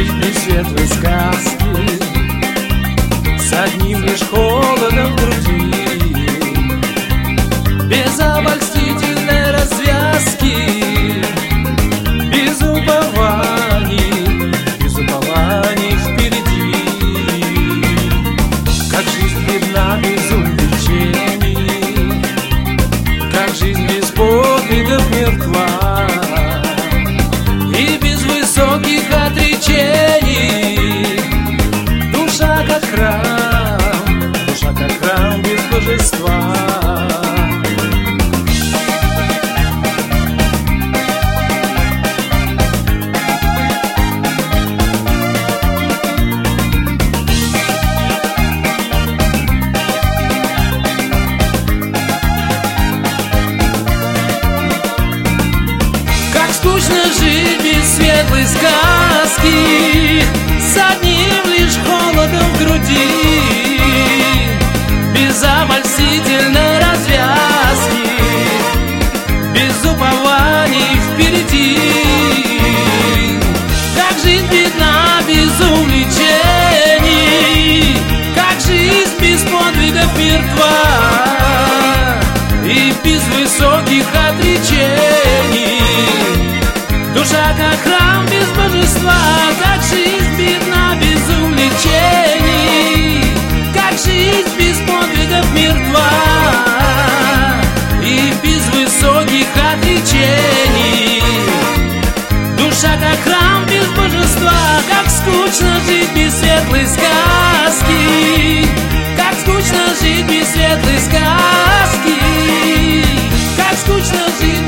без светлой сказки, с одним лишь холодом в груди, без обольстительной развязки, без упований впереди. Как жизнь бедна без увлечений, как жизнь без подвигов мертва, и без высоких отречений. Душа как храм без божества. Скучно жить без светлой сказки, с одним лишь холодом в груди, без обольстительной развязки, без упований впереди. Как жизнь бедна без увлечений, как жизнь без подвигов мертва, и без высоких отречений. Душа как храм без божества, как жизнь бедна без увлечений, как жизнь без подвигов мертва, и без высоких отречений. Душа как храм без божества, как скучно жить без светлой сказки, как скучно жить без светлой сказки, как скучно жить